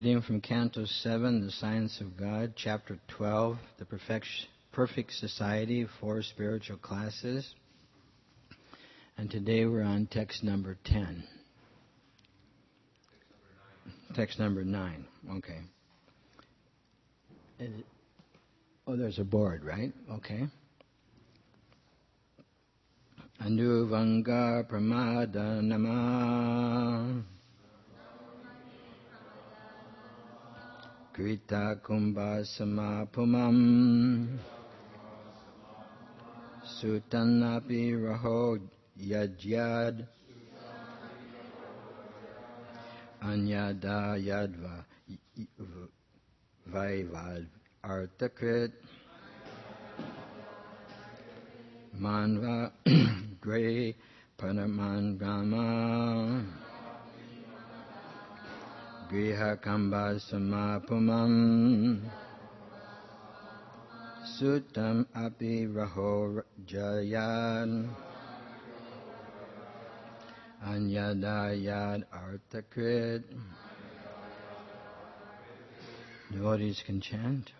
Reading from Canto 7, The Science of God, Chapter 12, The Perfect Society, 4 Spiritual Classes. And today we're on text number 10. Text number 9. Okay. There's a board, right? Okay. Anuvanga Pramada Nama Krita Kumbha Samapumam Sutanapi Raho Yajyad Anyada Yadva Vaivad Artakrit Manva Gre Panamangama Griha Kamba Samapumam Sutam Api Raho Jayan Anyada Yad Artakrit. Devotees can chant.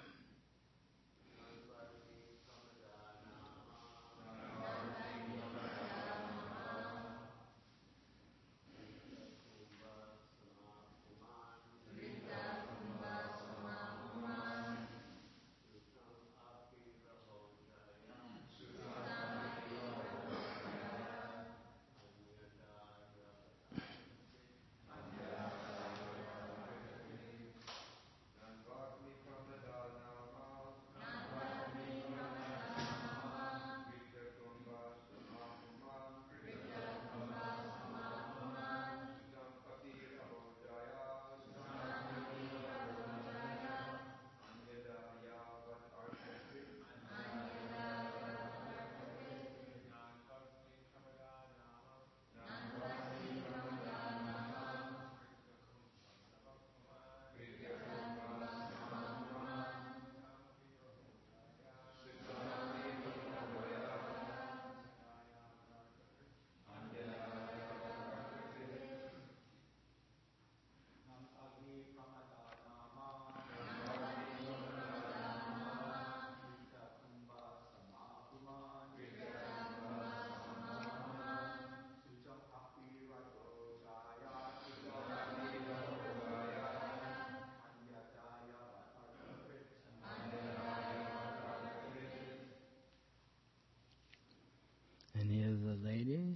Any of the ladies?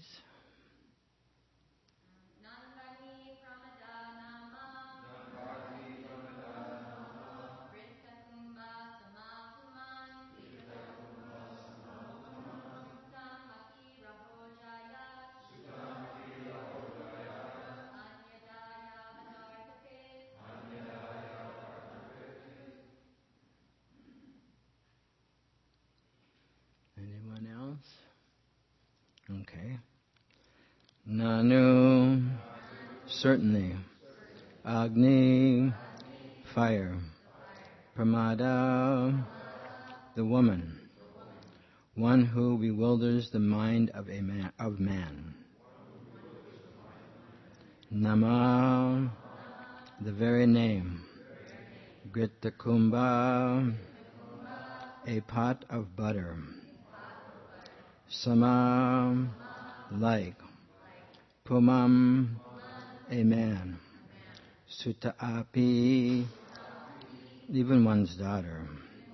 Anyone else? Okay. Nanu, certainly. Agni, fire. Pramada, the woman. One who bewilders the mind of man. Nama, the very name. Gritakumbha, a pot of butter. Sama, like. Pumam, a man. Sutta api, even one's daughter.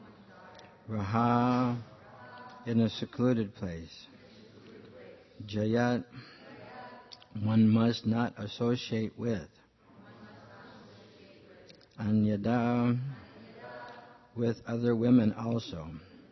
Raha, in a secluded place. Jayat, one must not associate with. Anyada, with other women also.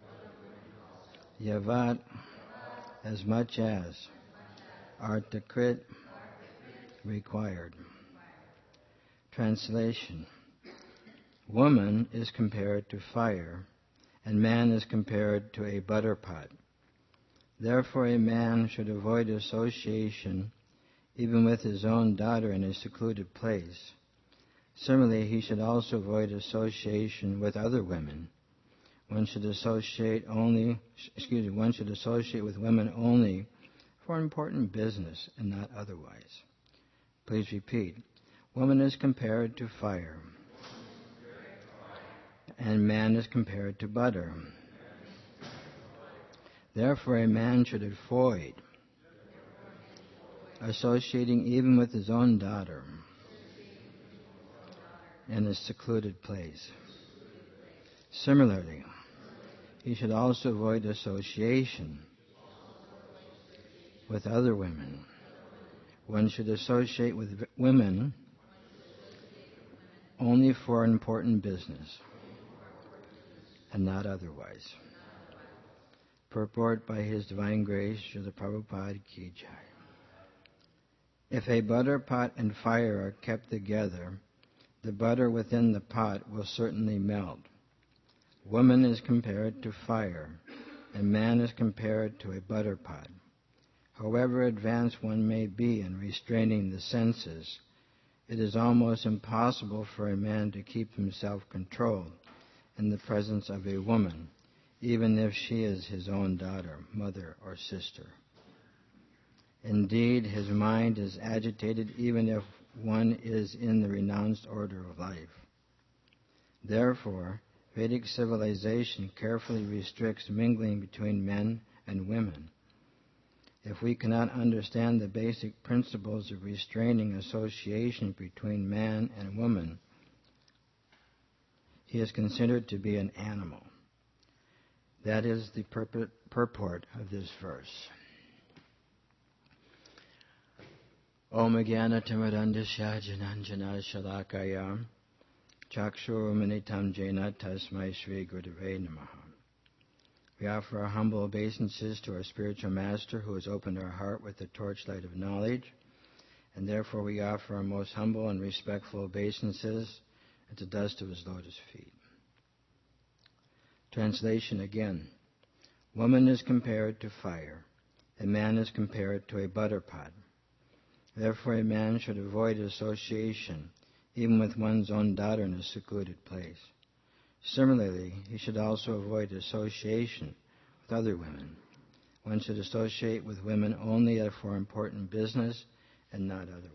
Yavat, as much as. Artakrit, required. Translation. Woman is compared to fire, and man is compared to a butter pot. Therefore a man should avoid association even with his own daughter in a secluded place. Similarly, he should also avoid association with other women. One should associate with women only for important business and not otherwise. Please repeat. Woman is compared to fire, and man is compared to butter. Therefore a man should avoid associating even with his own daughter in a secluded place. Similarly, he should also avoid association with other women. One should associate with women only for important business and not otherwise. Purport by His Divine Grace, Srila Prabhupada Ki Jai. If a butter pot and fire are kept together, the butter within the pot will certainly melt. Woman is compared to fire, and man is compared to a butter pot. However advanced one may be in restraining the senses, it is almost impossible for a man to keep himself controlled in the presence of a woman, even if she is his own daughter, mother, or sister. Indeed, his mind is agitated even if one is in the renounced order of life. Therefore, Vedic civilization carefully restricts mingling between men and women. If we cannot understand the basic principles of restraining association between man and woman, he is considered to be an animal. That is the purport of this verse. Om Jnana Timirandasya Jananjana Shalakaya Chakshurumanitam Jena Tasmai Shri Gurave Namaha. We offer our humble obeisances to our spiritual master who has opened our heart with the torchlight of knowledge, and therefore we offer our most humble and respectful obeisances at the dust of his lotus feet. Translation again. Woman is compared to fire, and man is compared to a butter pot. Therefore a man should avoid association, even with one's own daughter in a secluded place. Similarly, he should also avoid association with other women. One should associate with women only for important business and not otherwise.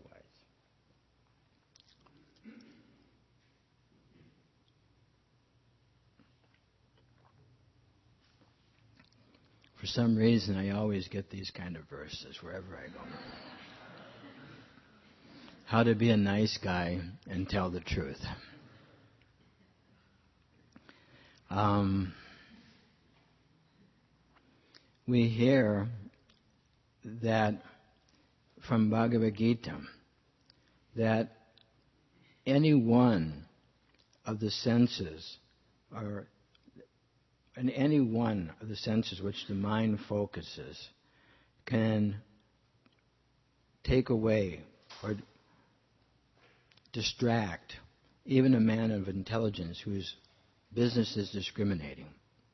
For some reason, I always get these kind of verses wherever I go. How to be a nice guy and tell the truth. We hear that from Bhagavad Gita that any one of the senses, or in any one of the senses which the mind focuses, can take away or distract even a man of intelligence whose business is discriminating.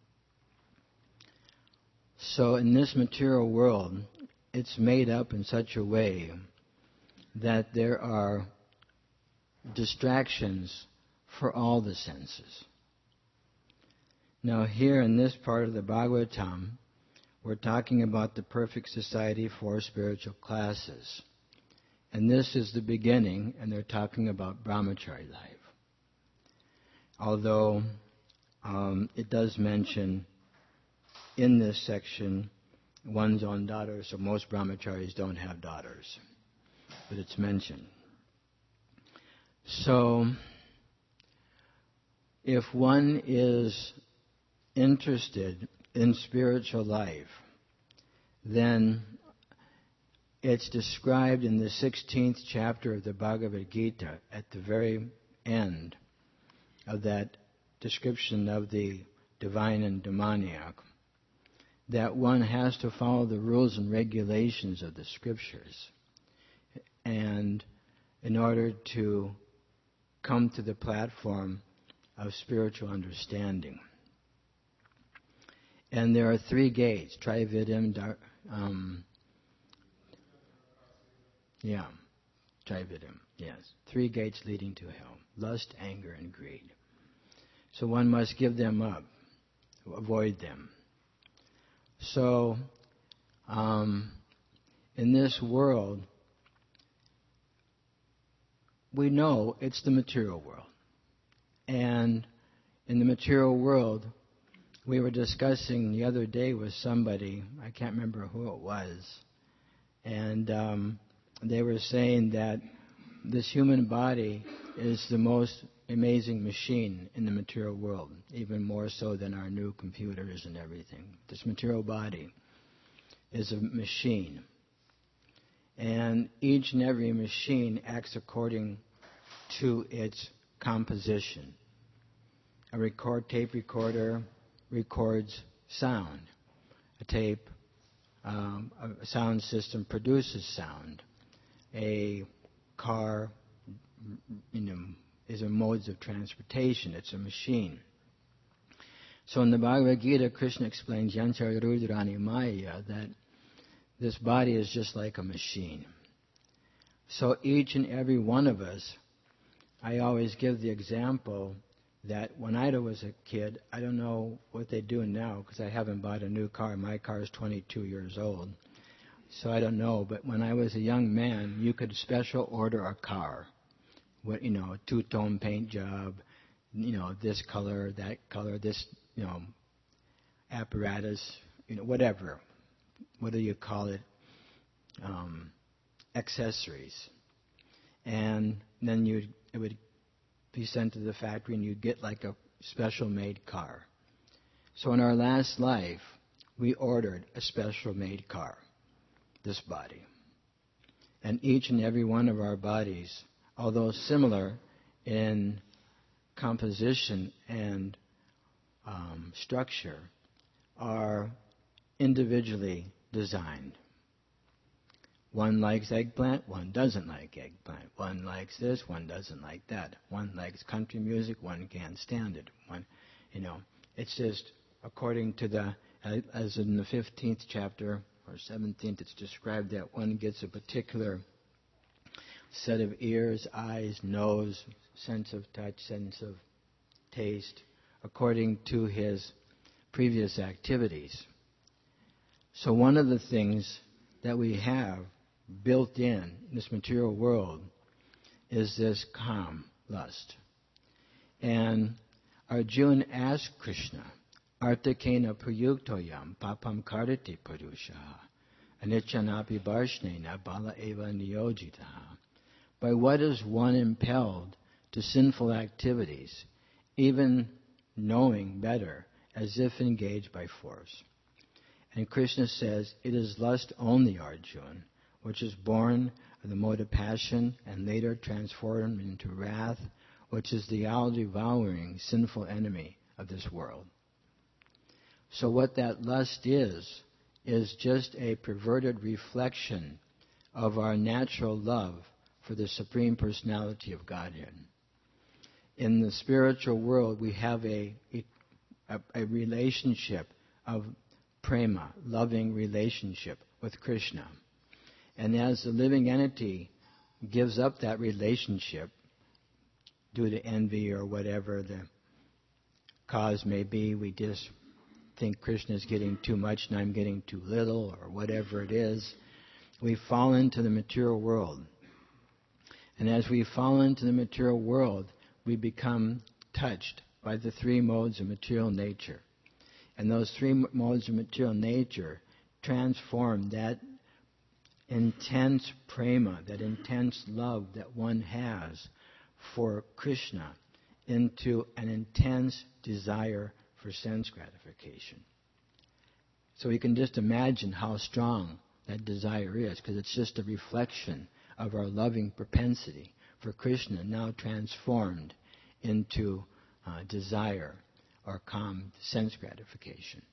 So in this material world, it's made up in such a way that there are distractions for all the senses. Now here in this part of the Bhagavatam, we're talking about the perfect society for spiritual classes. And this is the beginning, and they're talking about brahmachari life. Although it does mention in this section one's own daughter, so most brahmacharis don't have daughters, but it's mentioned. So, if one is interested in spiritual life, then it's described in the 16th chapter of the Bhagavad Gita at the very end of that description of the divine and demoniac, that one has to follow the rules and regulations of the scriptures, and in order to come to the platform of spiritual understanding. And there are three gates, Trividam, Trividam, yes. Three gates leading to hell: lust, anger, and greed. So one must give them up, avoid them. So, in this world, we know it's the material world. And in the material world, we were discussing the other day with somebody, I can't remember who it was, and they were saying that this human body is the most amazing machine in the material world, even more so than our new computers and everything. This material body is a machine. And each and every machine acts according to its composition. A tape recorder records sound. A sound system produces sound. A car, is a modes of transportation. It's a machine. So in the Bhagavad Gita, Krishna explains Yanchara Rudrani Maya that this body is just like a machine. So each and every one of us, I always give the example that when I was a kid, I don't know what they do now because I haven't bought a new car. My car is 22 years old. So I don't know, but when I was a young man, you could special order a car. What, a two-tone paint job, this color, that color, this, apparatus, whatever you call it, accessories. And then it would be sent to the factory and you'd get like a special-made car. So in our last life, we ordered a special-made car, this body. And each and every one of our bodies, although similar in composition and structure, are individually designed. One likes eggplant, one doesn't like eggplant. One likes this, one doesn't like that. One likes country music, one can't stand it. It's just according to as in the 15th chapter or 17th, it's described that one gets a particular set of ears, eyes, nose, sense of touch, sense of taste, according to his previous activities. So one of the things that we have built in this material world is this kam, lust. And Arjuna asked Krishna, Artakena prayuktoyam papam karati purusha anichanapi barshnena bala eva niyojitaha. By what is one impelled to sinful activities, even knowing better, as if engaged by force? And Krishna says, it is lust only, Arjuna, which is born of the mode of passion and later transformed into wrath, which is the all-devouring sinful enemy of this world. So what that lust is just a perverted reflection of our natural love for the Supreme Personality of Godhead. In the spiritual world, we have a relationship of prema, loving relationship with Krishna. And as the living entity gives up that relationship due to envy or whatever the cause may be, we just think Krishna is getting too much and I'm getting too little, or whatever it is, we fall into the material world. And as we fall into the material world, we become touched by the three modes of material nature. And those three modes of material nature transform that intense prema, that intense love that one has for Krishna, into an intense desire for sense gratification. So you can just imagine how strong that desire is, because it's just a reflection of our loving propensity for Krishna, now transformed into desire or calm sense gratification.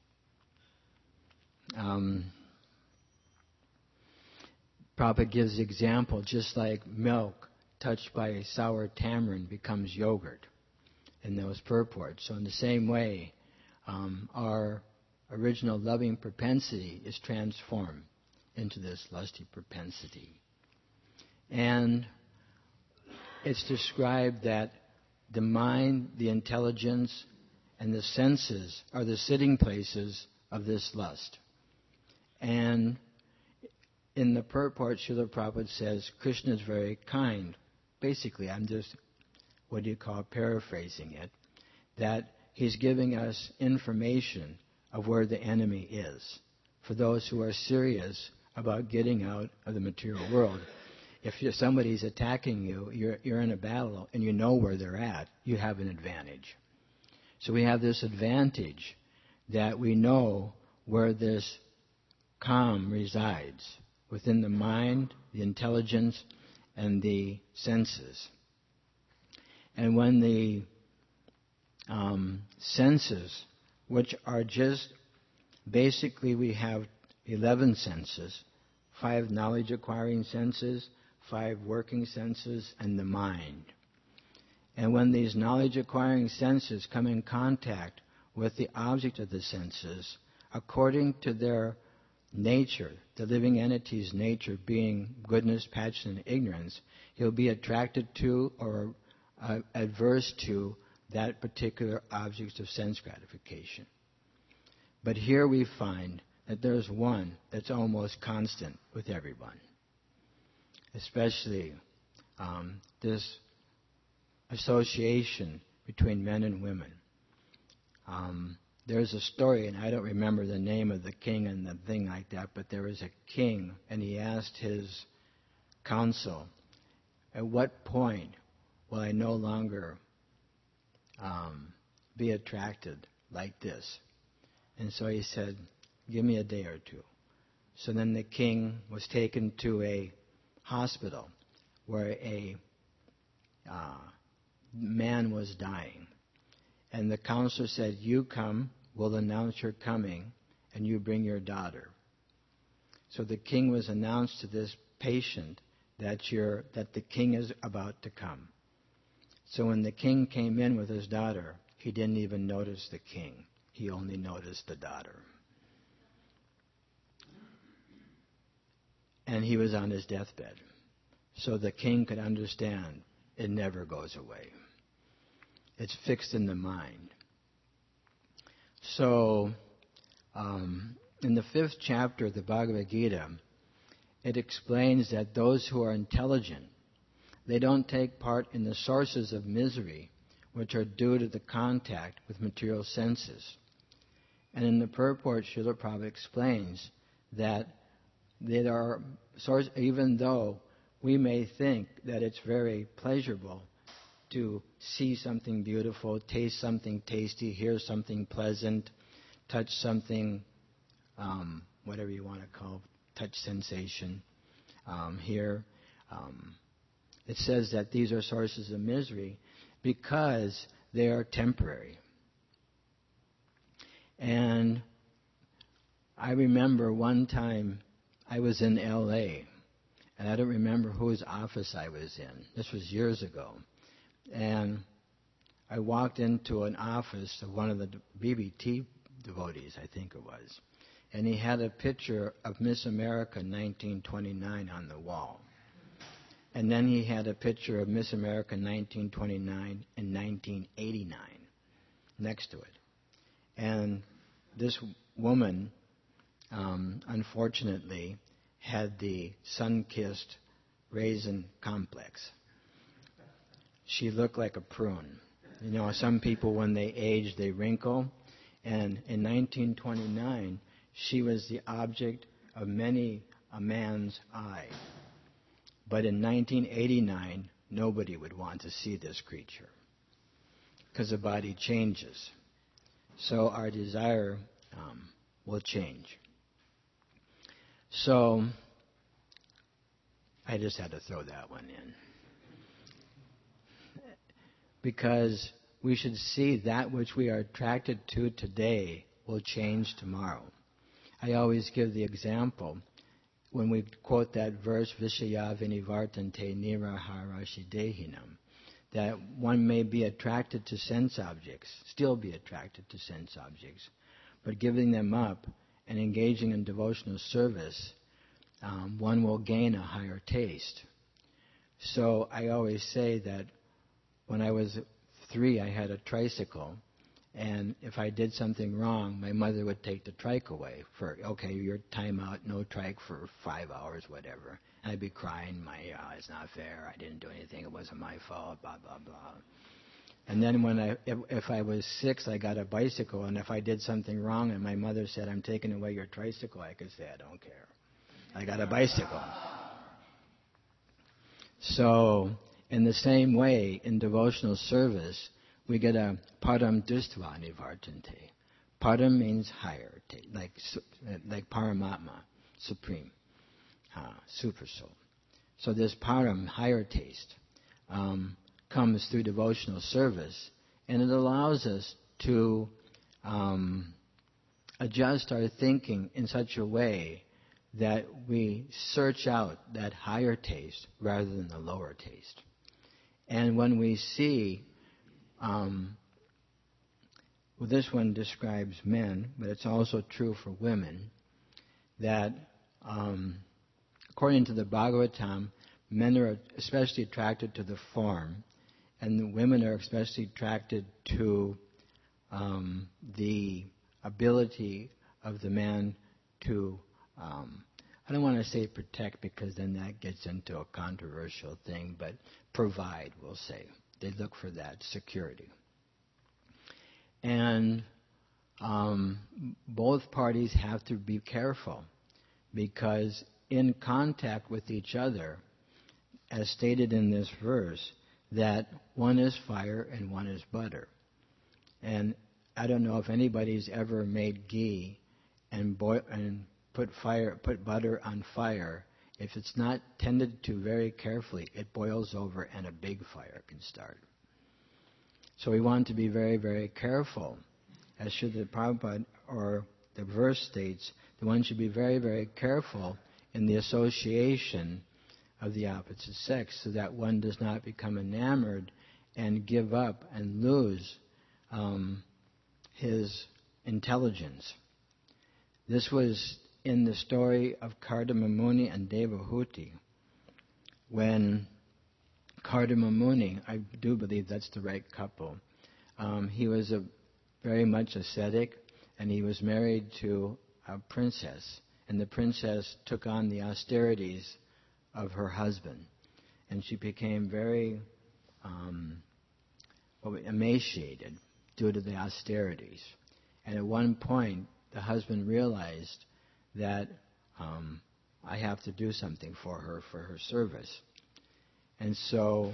Prabhupada gives the example, just like milk touched by a sour tamarind becomes yogurt in those purports. So in the same way, our original loving propensity is transformed into this lusty propensity. And it's described that the mind, the intelligence, and the senses are the sitting places of this lust. And in the purport, Srila Prabhupada says, Krishna is very kind. Basically, I'm just, paraphrasing it, that He's giving us information of where the enemy is for those who are serious about getting out of the material world. If somebody's attacking you, you're in a battle and you know where they're at, you have an advantage. So we have this advantage that we know where this calm resides, within the mind, the intelligence, and the senses. And when the senses, which are just, basically we have 11 senses, 5 knowledge-acquiring senses, 5 working senses, and the mind. And when these knowledge-acquiring senses come in contact with the object of the senses, according to their nature, the living entity's nature being goodness, passion, and ignorance, he'll be attracted to or adverse to that particular object of sense gratification. But here we find that there's one that's almost constant with everyone, especially this association between men and women. There's a story, and I don't remember the name of the king and the thing like that, but there was a king, and he asked his council, at what point will I no longer be attracted like this? And so he said, give me a day or two. So then the king was taken to a hospital where a man was dying. And the counselor said, you come, we'll announce you're coming, and you bring your daughter. So the king was announced to this patient that the king is about to come. So when the king came in with his daughter, he didn't even notice the king. He only noticed the daughter. And he was on his deathbed. So the king could understand it never goes away. It's fixed in the mind. So, in the 5th chapter of the Bhagavad Gita, it explains that those who are intelligent, they don't take part in the sources of misery which are due to the contact with material senses. And in the purport, Srila Prabhupada explains that there are sources, even though we may think that it's very pleasurable to see something beautiful, taste something tasty, hear something pleasant, touch something, whatever you want to call touch sensation, hear. It says that these are sources of misery because they are temporary. And I remember one time I was in L.A., and I don't remember whose office I was in. This was years ago. And I walked into an office of one of the BBT devotees, I think it was. And he had a picture of Miss America 1929 on the wall. And then he had a picture of Miss America 1929 and 1989 next to it. And this woman, unfortunately, had the sun-kissed raisin complex. She looked like a prune. You know, some people, when they age, they wrinkle. And in 1929, she was the object of many a man's eye. But in 1989, nobody would want to see this creature because the body changes. So our desire will change. So I just had to throw that one in. Because we should see that which we are attracted to today will change tomorrow. I always give the example when we quote that verse, Vishaya vinivartante nirahara shidehinam, that one may be attracted to sense objects, still be attracted to sense objects, but giving them up and engaging in devotional service, one will gain a higher taste. So I always say that when I was 3, I had a tricycle, and if I did something wrong, my mother would take the trike away for, okay, your time out, no trike for 5 hours, whatever. And I'd be crying, it's not fair, I didn't do anything, it wasn't my fault, blah, blah, blah. And then if I was 6, I got a bicycle, and if I did something wrong and my mother said, "I'm taking away your tricycle," I could say, "I don't care. I got a bicycle." So, in the same way, in devotional service, we get a param dustva nivartante. Param means higher, like Paramatma, supreme, super soul. So this param, higher taste, comes through devotional service, and it allows us to adjust our thinking in such a way that we search out that higher taste rather than the lower taste. And when we see, this one describes men, but it's also true for women, that according to the Bhagavatam, men are especially attracted to the form, and the women are especially attracted to the ability of the man to, I don't want to say protect because then that gets into a controversial thing, but provide, we'll say. They look for that security. And both parties have to be careful because in contact with each other, as stated in this verse, that one is fire and one is butter. And I don't know if anybody's ever made ghee and put butter on fire. If it's not tended to very carefully, it boils over and a big fire can start. So we want to be very, very careful. As Srila Prabhupada, or the verse states, that one should be very, very careful in the association of the opposite sex so that one does not become enamored and give up and lose his intelligence. This was in the story of Kardama Muni and Devahuti. When Kardama Muni, I do believe that's the right couple, he was very much ascetic, and he was married to a princess, and the princess took on the austerities of her husband, and she became very emaciated due to the austerities. And at one point, the husband realized that I have to do something for her service. And so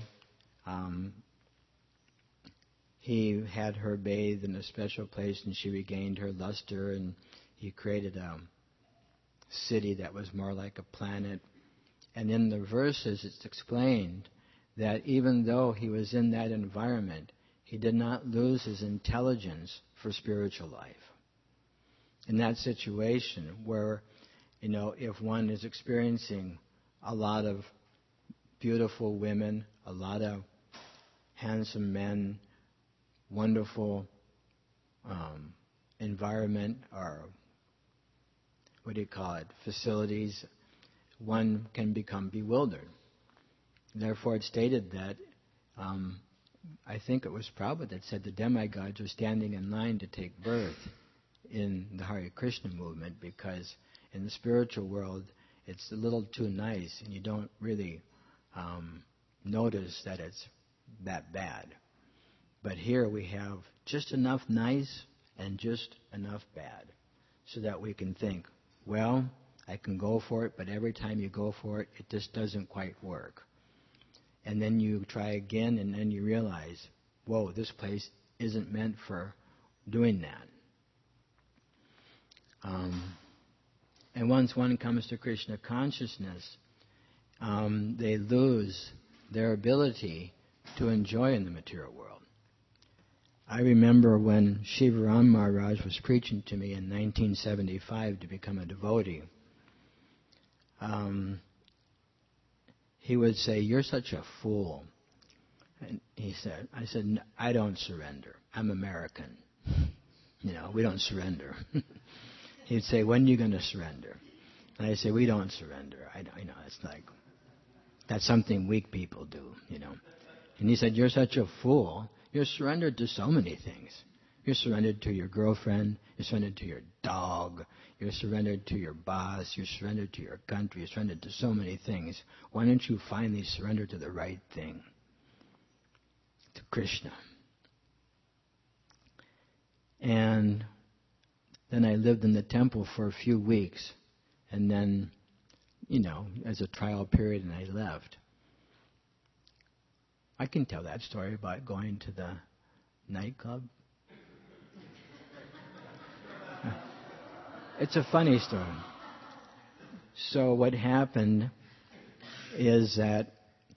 he had her bathed in a special place, and she regained her luster, and he created a city that was more like a planet. And in the verses it's explained that even though he was in that environment, he did not lose his intelligence for spiritual life. In that situation where, if one is experiencing a lot of beautiful women, a lot of handsome men, wonderful environment, or facilities, one can become bewildered. Therefore, it's stated that, I think it was Prabhupada that said the demigods are standing in line to take birth in the Hare Krishna movement, because in the spiritual world, it's a little too nice, and you don't really notice that it's that bad. But here we have just enough nice and just enough bad, so that we can think, well, I can go for it, but every time you go for it, it just doesn't quite work. And then you try again, and then you realize, whoa, this place isn't meant for doing that. And once one comes to Krishna consciousness, they lose their ability to enjoy in the material world. I remember when Shivaram Maharaj was preaching to me in 1975 to become a devotee, he would say, "You're such a fool." And I said, "I don't surrender. I'm American. We don't surrender." He'd say, "When are you going to surrender?" And I say, "We don't surrender. It's like, that's something weak people do, And he said, "You're such a fool. You're surrendered to so many things. You're surrendered to your girlfriend. You're surrendered to your dog. You're surrendered to your boss. You're surrendered to your country. You're surrendered to so many things. Why don't you finally surrender to the right thing? To Krishna." And then I lived in the temple for a few weeks, and then, as a trial period, and I left. I can tell that story about going to the nightclub. It's a funny story. So what happened is that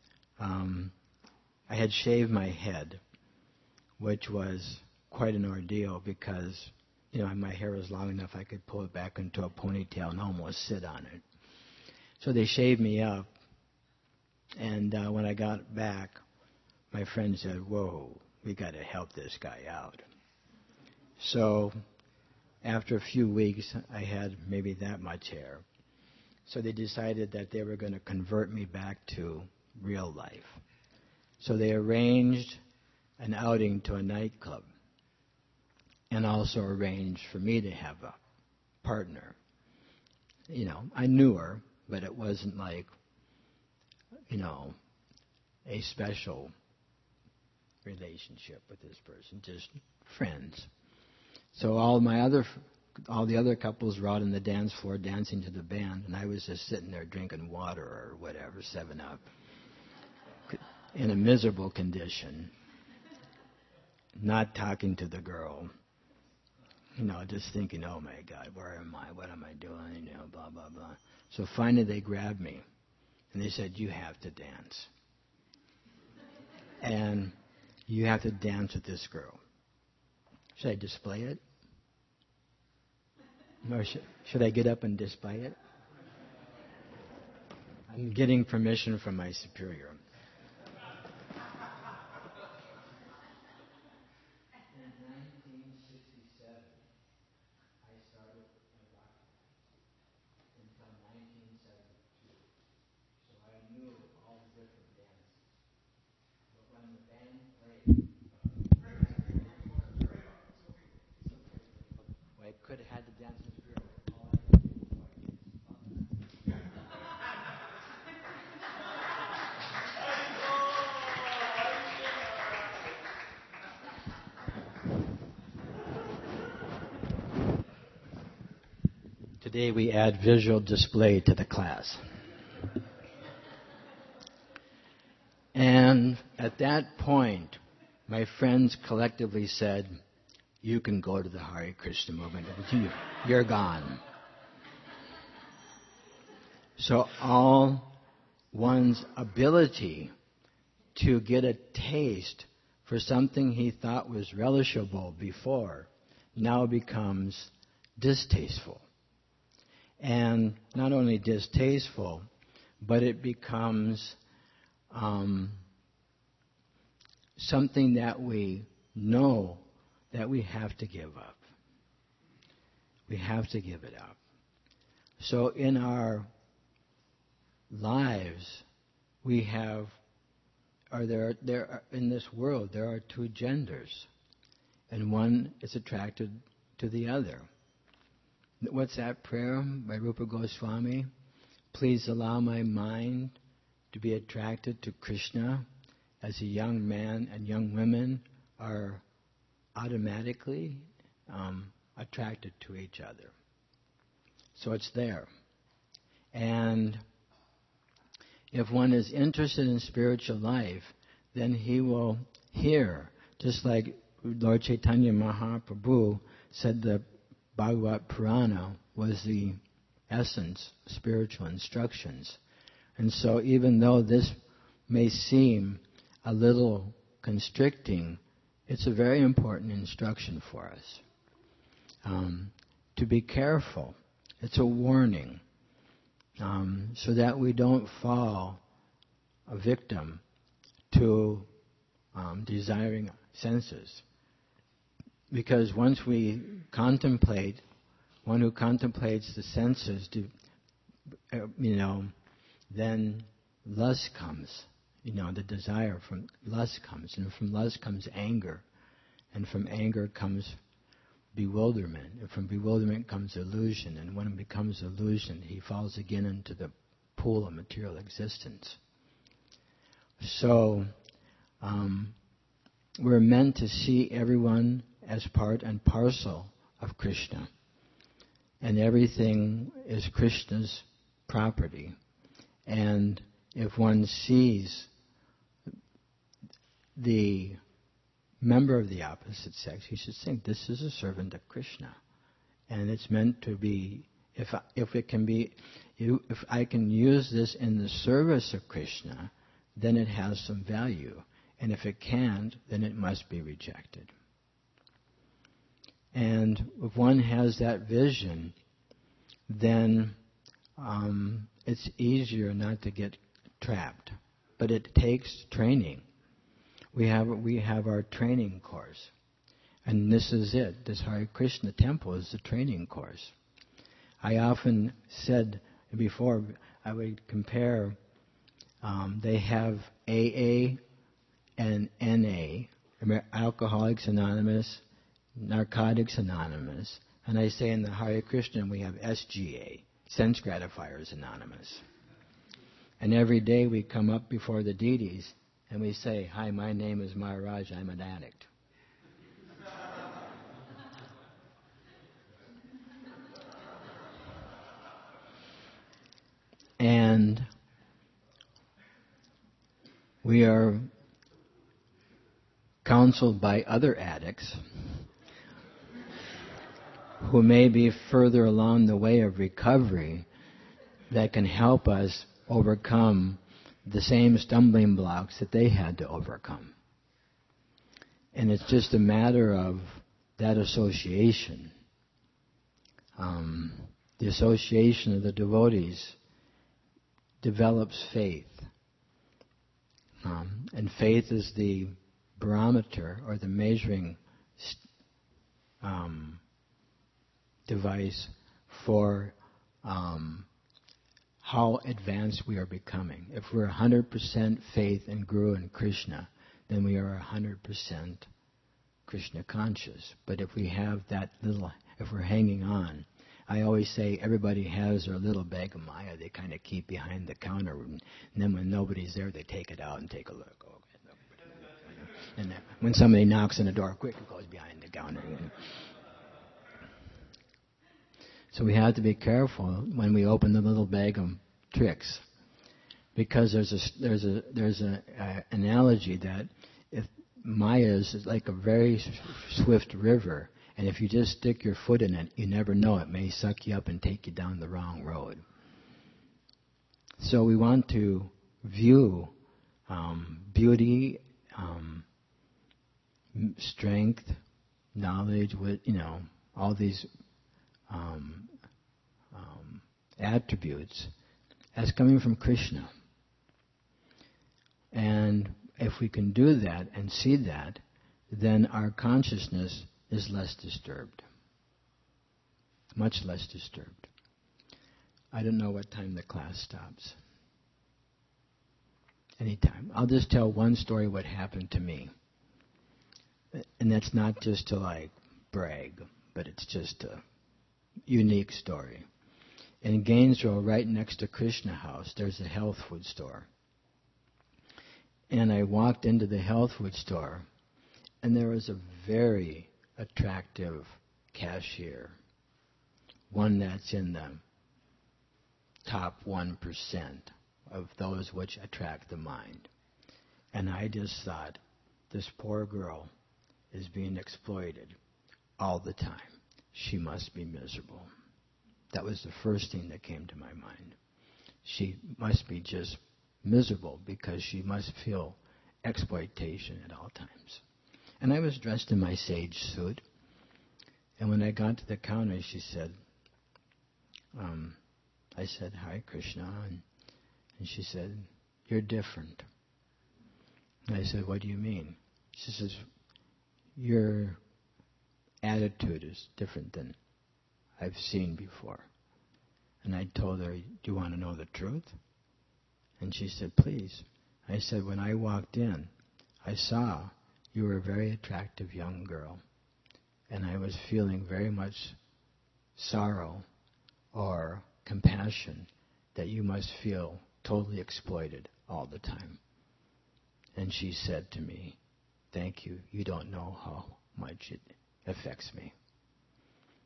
I had shaved my head, which was quite an ordeal because, my hair was long enough I could pull it back into a ponytail and almost sit on it. So they shaved me up, and when I got back, my friend said, "Whoa, we got to help this guy out." So after a few weeks, I had maybe that much hair. So they decided that they were going to convert me back to real life. So they arranged an outing to a nightclub and also arranged for me to have a partner. I knew her, but it wasn't like, a special relationship with this person, just friends. So all the other couples were out on the dance floor dancing to the band, and I was just sitting there drinking water or whatever, 7-Up, in a miserable condition, not talking to the girl, just thinking, oh my God, where am I? What am I doing? Blah, blah, blah. So finally they grabbed me, and they said, you have to dance. And you have to dance with this girl. Should I display it? Or should I get up and display it? I'm getting permission from my superior. In 1967, I started my rock band until 1972. So I knew all the different dances. But when the band played, I could have had the dancing spirit. All I could do was Today we add visual display to the class. And at that point, my friends collectively said, you can go to the Hare Krishna movement. You're gone. So all one's ability to get a taste for something he thought was relishable before now becomes distasteful. And not only distasteful, but it becomes something that we know that we have to give up. We have to give it up. So in our lives, we have, in this world, there are two genders, and one is attracted to the other. What's that prayer by Rupa Goswami? Please allow my mind to be attracted to Krishna as a young man and young women are automatically attracted to each other. So it's there. And if one is interested in spiritual life, then he will hear, just like Lord Chaitanya Mahaprabhu said the Bhagavad Purana was the essence of spiritual instructions. And so even though this may seem a little constricting, it's a very important instruction for us. To be careful. It's a warning. So that we don't fall a victim to desiring senses. Because once we contemplate, one who contemplates the senses, then lust comes. The desire from lust comes. And from lust comes anger. And from anger comes bewilderment. And from bewilderment comes illusion. And when it becomes illusion, he falls again into the pool of material existence. So, we're meant to see everyone as part and parcel of Krishna. And everything is Krishna's property. And if one sees the member of the opposite sex, he should think, this is a servant of Krishna. And it's meant to be, if I can use this in the service of Krishna, then it has some value. And if it can't, then it must be rejected. And if one has that vision, then it's easier not to get trapped. But it takes training. We have our training course. And this is it. This Hare Krishna temple is the training course. I often said before, I would compare, they have AA and NA, Alcoholics Anonymous, Narcotics Anonymous, and I say in the Hare Krishna we have SGA, Sense Gratifiers Anonymous. And every day we come up before the deities and we say, hi, my name is Maharaj, I'm an addict. And we are counseled by other addicts who may be further along the way of recovery that can help us overcome the same stumbling blocks that they had to overcome. And it's just a matter of that association. The association of the devotees develops faith. And faith is the barometer or the measuring device for how advanced we are becoming. If we're 100% faith in Guru and Krishna, then we are 100% Krishna conscious. But if we have that little, if we're hanging on, I always say everybody has their little bag of Maya they kind of keep behind the counter, and then when nobody's there, they take it out and take a look. And then when somebody knocks on the door, quick, it goes behind the counter. So we have to be careful when we open the little bag of tricks, because there's an analogy that if Maya is like a very swift river, and if you just stick your foot in it, you never know, it may suck you up and take you down the wrong road. So we want to view beauty, strength, knowledge, all these attributes as coming from Krishna. And if we can do that and see that, then our consciousness is less disturbed. Much less disturbed. I don't know what time the class stops. Anytime. I'll just tell one story what happened to me. And that's not just to brag, but it's just a unique story. In Gainesville, right next to Krishna House, there's a health food store. And I walked into the health food store, and there was a very attractive cashier, one that's in the top 1% of those which attract the mind. And I just thought, this poor girl is being exploited all the time. She must be miserable. That was the first thing that came to my mind. She must be just miserable because she must feel exploitation at all times. And I was dressed in my sage suit. And when I got to the counter, she said, I said, Hare Krishna. And she said, you're different. And I said, what do you mean? She says, your attitude is different than I've seen before. And I told her, do you want to know the truth? And she said, please. I said, when I walked in, I saw you were a very attractive young girl. And I was feeling very much sorrow or compassion that you must feel totally exploited all the time. And she said to me, thank you. You don't know how much it affects me.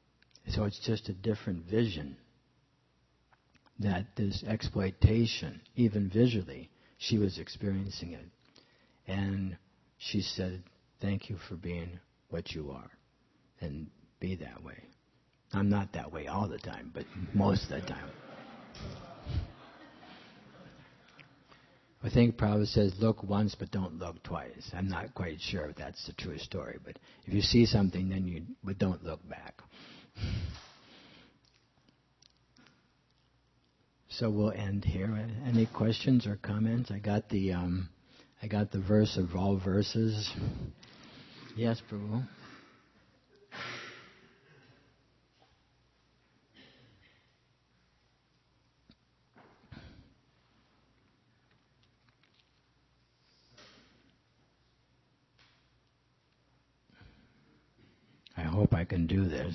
So it's just a different vision. That this exploitation, even visually, she was experiencing it. And she said, thank you for being what you are. And be that way. I'm not that way all the time, but most of the time. I think Prabhupada says, look once but don't look twice. I'm not quite sure if that's the true story, but if you see something, then but don't look back. So we'll end here. Any questions or comments? I got the verse of all verses. Yes, Prabhu. I hope I can do this.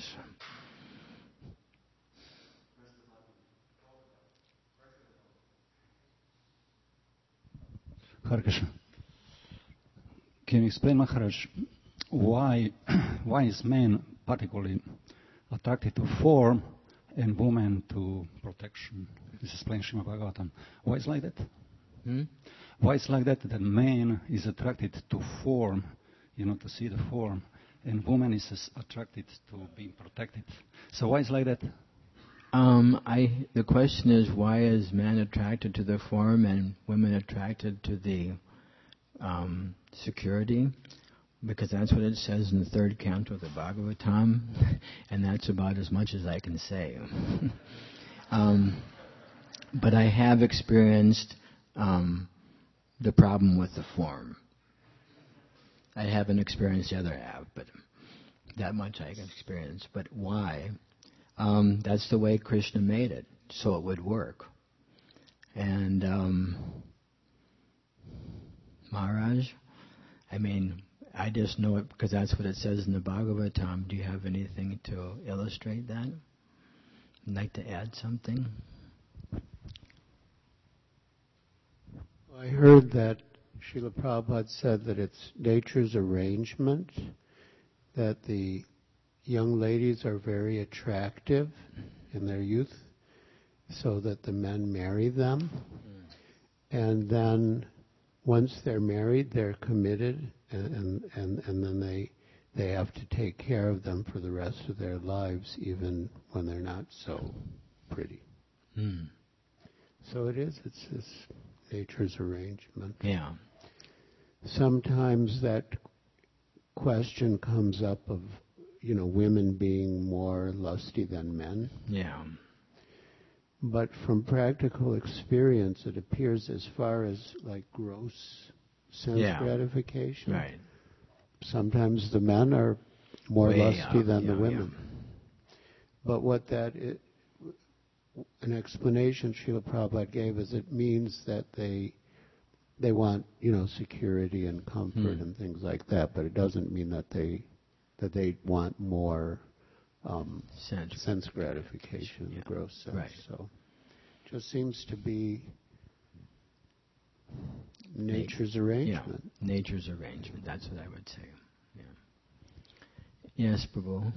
Hare Krishna. Can you explain, Maharaj, why is man particularly attracted to form and woman to protection? This is explained in Srimad Bhagavatam. Why is like that? Why is like that man is attracted to form, to see the form, and woman is attracted to being protected? So why is like that? The question is, why is man attracted to the form and women attracted to the security? Because that's what it says in the third canto of the Bhagavatam, and that's about as much as I can say. But I have experienced the problem with the form. I haven't experienced the other half, but that much I can experience. But why? That's the way Krishna made it, so it would work. And Maharaj, I just know it because that's what it says in the Bhagavatam. Do you have anything to illustrate that? You'd like to add something? I heard that Srila Prabhupada said that it's nature's arrangement, that the young ladies are very attractive in their youth, so that the men marry them. And then once they're married, they're committed, and then they have to take care of them for the rest of their lives, even when they're not so pretty. So it's nature's arrangement. Yeah. Sometimes that question comes up of, women being more lusty than men. Yeah. But from practical experience, it appears as far as like gross sense gratification. Right. Sometimes the men are more lusty than the women. Yeah. But what that is, an explanation Srila Prabhupada gave is it means that they want, security and comfort and things like that, but it doesn't mean that they want more sense gratification, in the gross sense. Right. So it just seems to be nature's arrangement. Yeah. Nature's arrangement, that's what I would say. Yeah. Yes, Prabhu.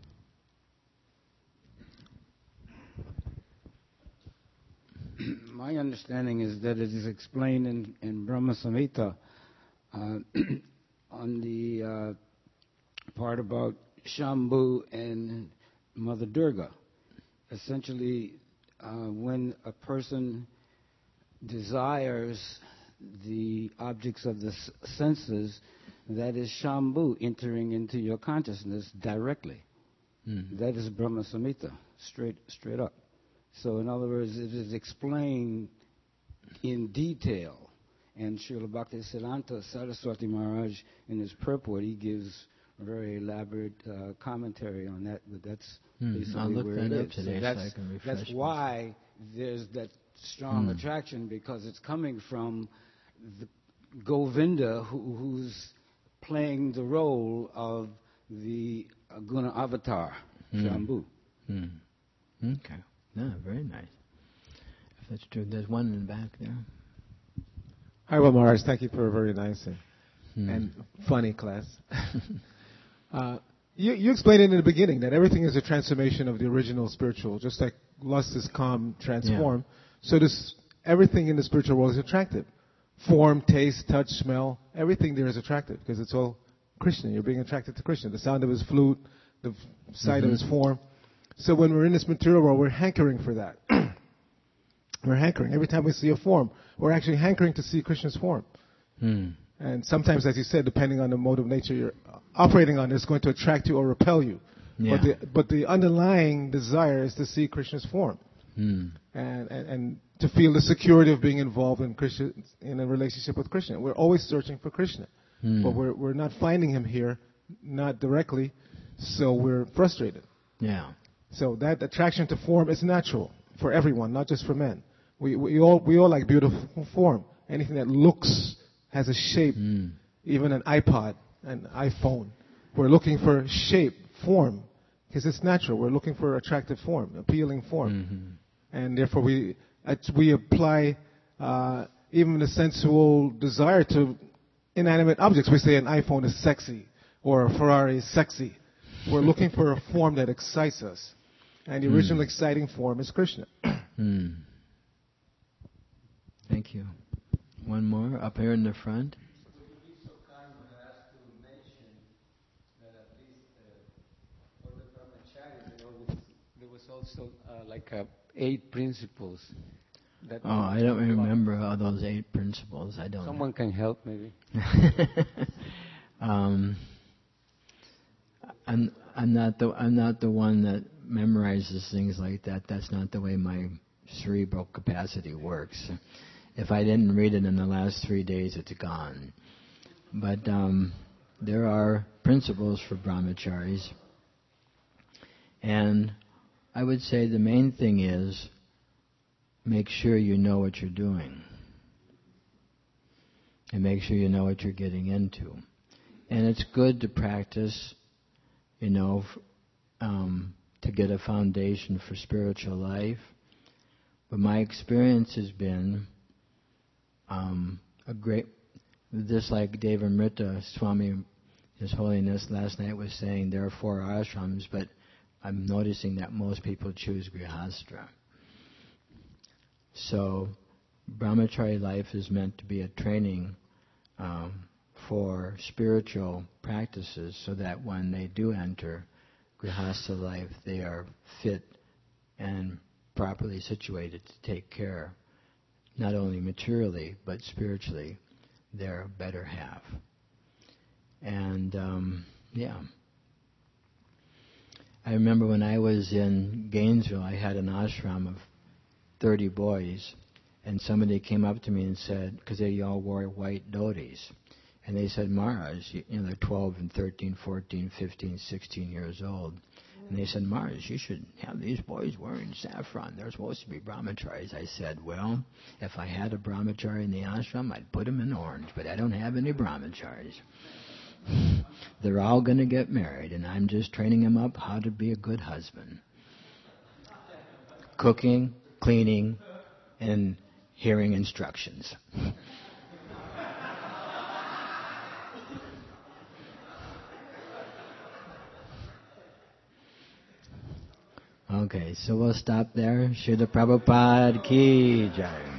My understanding is that it is explained in Brahma Samhita on the part about Shambhu and Mother Durga. Essentially, when a person desires the objects of the senses, that is Shambhu entering into your consciousness directly. That is Brahma Samhita, straight up. So in other words, it is explained in detail. And Srila Bhaktisiddhanta Saraswati Maharaj, in his purport, he gives a very elaborate commentary on that. But that's basically I'll look where that it up is. today so I can refresh That's why there's that strong attraction, because it's coming from the Govinda, who's playing the role of the Guna Avatar, Shambhu. Okay. No, very nice. If that's true, there's one in the back there. Hi, well, Maharaj. Thank you for a very nice and funny class. You explained it in the beginning that everything is a transformation of the original spiritual, just like lust is calm, transform. So everything in the spiritual world is attractive. Form, taste, touch, smell, everything there is attractive because it's all Krishna. You're being attracted to Krishna. The sound of his flute, the sight of his form. So when we're in this material world, we're hankering for that. We're hankering. Every time we see a form, we're actually hankering to see Krishna's form. And sometimes, as you said, depending on the mode of nature you're operating on, it's going to attract you or repel you. Yeah. But the underlying desire is to see Krishna's form. And to feel the security of being involved in Krishna, in a relationship with Krishna. We're always searching for Krishna. But we're not finding him here, not directly, so we're frustrated. Yeah. So that attraction to form is natural for everyone, not just for men. We all like beautiful form. Anything that looks, has a shape, even an iPod, an iPhone. We're looking for shape, form, because it's natural. We're looking for attractive form, appealing form. And therefore we apply even the sensual desire to inanimate objects. We say an iPhone is sexy or a Ferrari is sexy. We're looking for a form that excites us. And the original exciting form is Krishna. Thank you. One more up here in the front. Would you be so kind as to mention that at least for the brahmachari, there was also like 8 principles. That I don't remember all those 8 principles. I don't. Someone can help, maybe. I'm not the one that memorizes things like that. That's not the way my cerebral capacity works. If I didn't read it in the last 3 days, it's gone. But there are principles for brahmacharis. And I would say the main thing is make sure you know what you're doing. And make sure you know what you're getting into. And it's good to practice, to get a foundation for spiritual life. But my experience has been just like Devamrita Swami, His Holiness, last night was saying there are 4 ashrams, but I'm noticing that most people choose Grihastra. So brahmachari life is meant to be a training for spiritual practices so that when they do enter Grihastha life, they are fit and properly situated to take care, not only materially, but spiritually, their better half. And, I remember when I was in Gainesville, I had an ashram of 30 boys, and somebody came up to me and said, because they all wore white dhotis, and they said, Maharaj, they're 12 and 13, 14, 15, 16 years old. And they said, Maharaj, you should have these boys wearing saffron. They're supposed to be brahmacharis. I said, well, if I had a brahmachari in the ashram, I'd put him in orange, but I don't have any brahmacharis. They're all going to get married, and I'm just training them up how to be a good husband. Cooking, cleaning, and hearing instructions. Okay, so we'll stop there. Srila Prabhupada Ki Jai.